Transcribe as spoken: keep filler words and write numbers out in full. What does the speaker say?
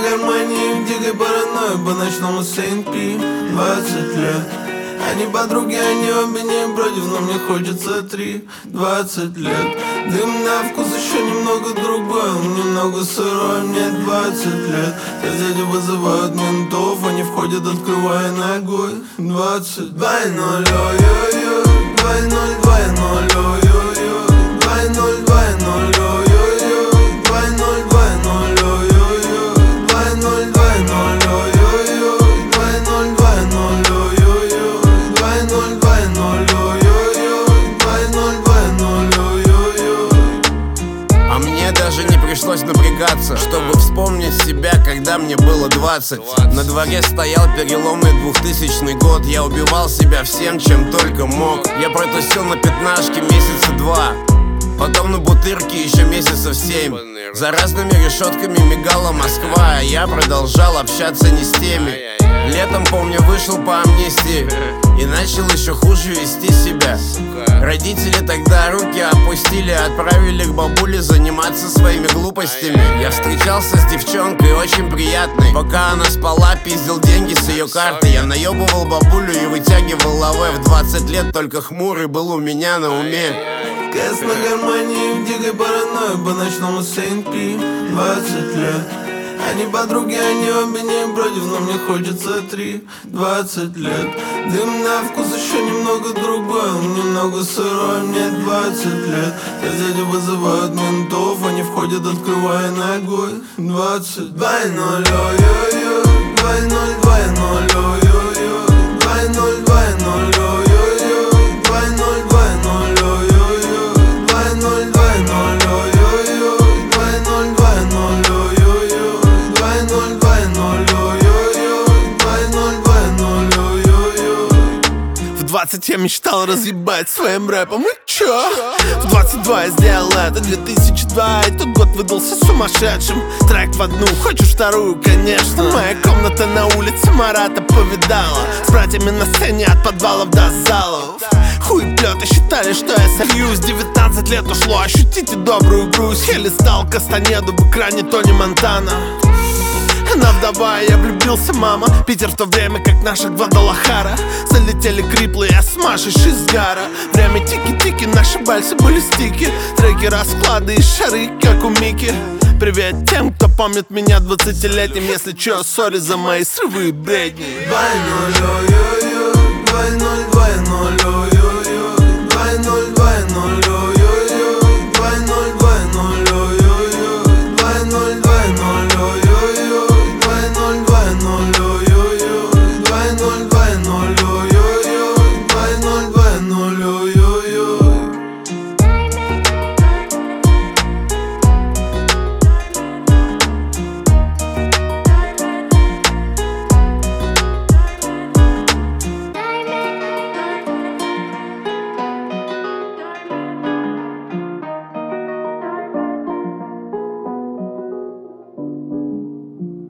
гармонии, в дикой паранойи, по-ночному Сейнт-Пи. Двадцать лет. Они подруги, они обе не против, но мне хочется три. Двадцать лет. Дым на вкус еще немного другой, он немного сырой, мне двадцать лет. Соседи вызывают ментов, они входят, открывая ногой. Двадцать. Два ноль, ой-ой-ой. Два ноль, два ноль, ой-ой-ой. Два ноль, два ноль, ой-ой-ой. Два ноль, два ноль, ой-ой-ой. Два ноль, два ноль, ой-ой-ой. Два ноль, два ноль, ой-ой-ой. Два ноль, два ноль, ой-ой-ой. Два ноль, два ноль, ой-ой-ой. А мне даже не пришлось напрягаться, чтобы вспомнить себя, когда мне было двадцать. На дворе стоял переломный двухтысячный год. Я убивал себя всем, чем только мог. Я протусил на пятнашке месяца два, потом на бутырке еще месяцев семь. За разными решетками мигала Москва, а я продолжал общаться не с теми. Летом, помню, вышел по амнистии и начал еще хуже вести себя. Родители тогда руки опустили, отправили к бабуле заниматься своими глупостями. Я встречался с девчонкой очень приятной. Пока она спала, пиздил деньги с ее карты. Я наебывал бабулю и вытягивал лаве. В двадцать лет только хмурый был у меня на уме. Кэс на гармонии, в дикой паранойи, по-ночному Сейнт-Пи. Двадцать лет. Они подруги, они обе не против, но мне хочется три. Двадцать лет. Дым на вкус еще немного другой, он немного сырой, мне двадцать лет. Соседи вызывают ментов, они входят, открывая ногой. Двадцать. Два ноль, ой-ой-ой. Два ноль, два ноль, ой-ой-ой. Два ноль, два ноль, ой-ой-ой. Два ноль, два ноль, ой-ой-ой. Два ноль, два ноль, ой-ой-ой. Два ноль, два ноль, ой-ой-ой. Два ноль, два ноль, ой-ой-ой. Два ноль, два ноль, ой-ой-ой. В двадцать я мечтал разъебать своим рэпом, и чё? В двадцать два я сделал это, две тысячи два. Этот год выдался сумасшедшим. Трек в одну, хочешь вторую, конечно. Моя комната на улице Марата повидала. С братьями на сцене от подвалов до залов. Хуеплеты считали, что я сольюсь. Девятнадцать лет ушло, ощутите добрую грусть. Я листал Кастанеду в экране Тони Монтана. Она вдова, я влюбился, мама. Питер в то время, как наша Гвадалахара. Залетели криплы, я с Машей Шизгара. Время тики-тики, наши бальсы были стики. Треки, расклады и шары, как у Мики. Привет тем, кто помнит меня двадцатилетним. Если чё, сори за мои срывы и бредни. Два ноль, ой-ой-ой. Два ноль, два ноль, ой-ой-ой. Два ноль, два ноль, ой-ой-ой. Два ноль, два ноль, ой-ой-ой. Два ноль, два ноль, ой-ой-ой.